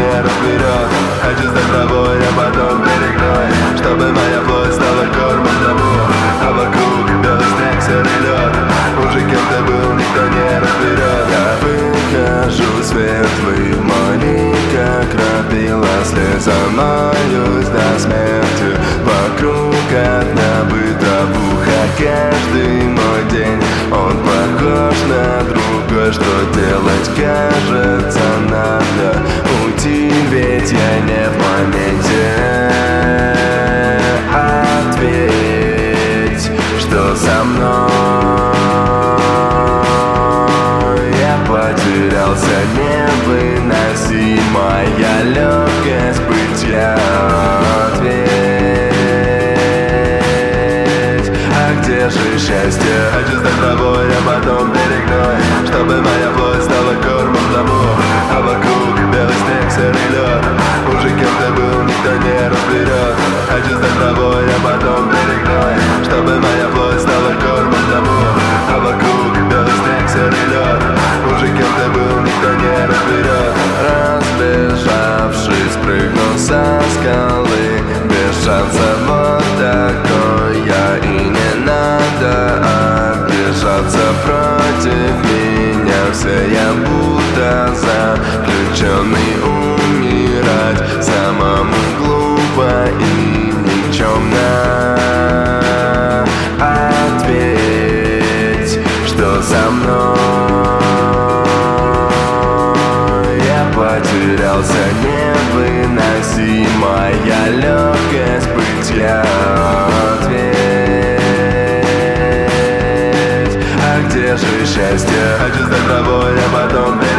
не разберет. Хочу стать травой, а потом перегной, чтобы моя плоть стала кормом тому, а вокруг белый снег, серый лед. Уже кем ты был, никто не разберет. Я выхожу светлый, маленько крапила слеза, моюсь до смерти. Вокруг одна бытовуха, каждый мой день он похож на другой. Что делать, кажется, надо уйти, ведь я не в моменте. Ответь, что со мной? Я потерялся, невыносимая легкость бытия. Ответь, а где же счастье? Хочу стать травой, а потом перегной, чтобы моя плоть стала кормом тому, а вокруг белый снег, серый лед. Уже кем ты был, никто не разберет. Хочу стать травой, а потом перегной, чтобы моя плоть стала кормом тому, а вокруг белый снег, серый лед. Уже кем ты был, никто не разберет. Разбежавшись, прыгнул со скалы, без шанса, вот такой я. И не надо обижаться против меня. Все я будто заключенный, умирать самому глупо и никчемно. Ответь, что со мной? Я потерялся, невыносимая легкость бытия. Ответь, а где же счастье? Хочу стать травой, а потом